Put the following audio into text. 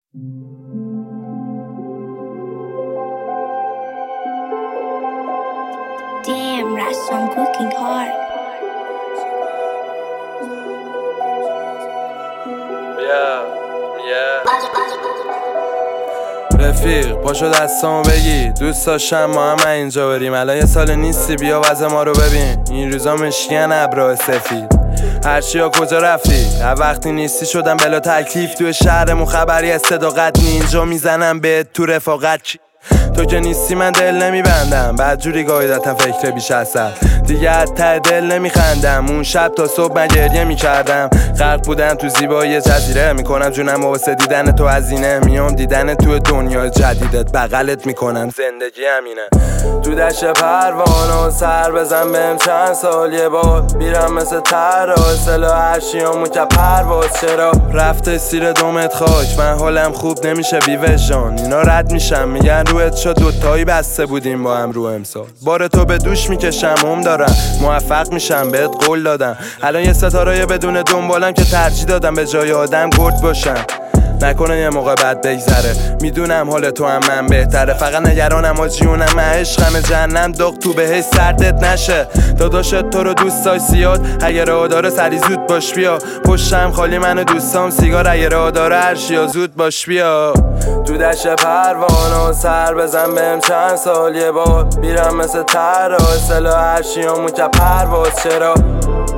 Damn, Rash, I'm cooking hard. رفیق پاشو دستامو بگی دوست داشتم ما هم اینجا بریم. الان یه سال نیستی، بیا وضع ما رو ببین. این روزا مشکین ابرا سفید. هرچی ها کجا رفتی؟ هر وقتی نیستی شدم بلا تکلیف. توی شهرمون خبری از صداقت نی. اینجا میزنم بهت تو رفاقت چی؟ تو که نیستی من دل نمیبندم. بعد جوری گاهیدتم فکر بیش از سر دیگه از ته دل نمیخندم. اون شب تا صبح من گریه میکردم. غرق بودم تو زیبایی جزیره. میکنم جونم واسه دیدن تو هزینه. میام دیدن تو دنیای جدیدت بغلت میکنم. زندگی همینه. تو دشت پروانه سر بزن بهم چند سال یه بار. بیرم مثل تراس سلا هرشیامون که پرواز. چرا رفته سیر دومت خاک؟ من حالم خوب نمیشه بیوشان. اینا رد میشم میگن رویت شد دوتایی بسته بودیم با هم رو امسال. بار تو به دوش میکشم دارم موفق میشم بهت قول دادم. الان یه ستاره بدون دنبالم که ترجیح دادم به جای آدم گرد باشم. نکنه یه موقع بعد بگذره. میدونم حال تو هم من بهتره. فقط نگرانم و جیونم عشقم جهنم داغ تو بهش سردت نشه. داداشت تو رو دوست داشت زیاد. اگه راه داره سری زود باش بیا. پشتم خالی من و دوستام سیگار. اگه راه داره هرشیا زود باش بیا. تو دشت پروانه سر بزن بهم چند سال یه بار. بیرم مثل تراس سلا هرشیامون که پرواز. چرا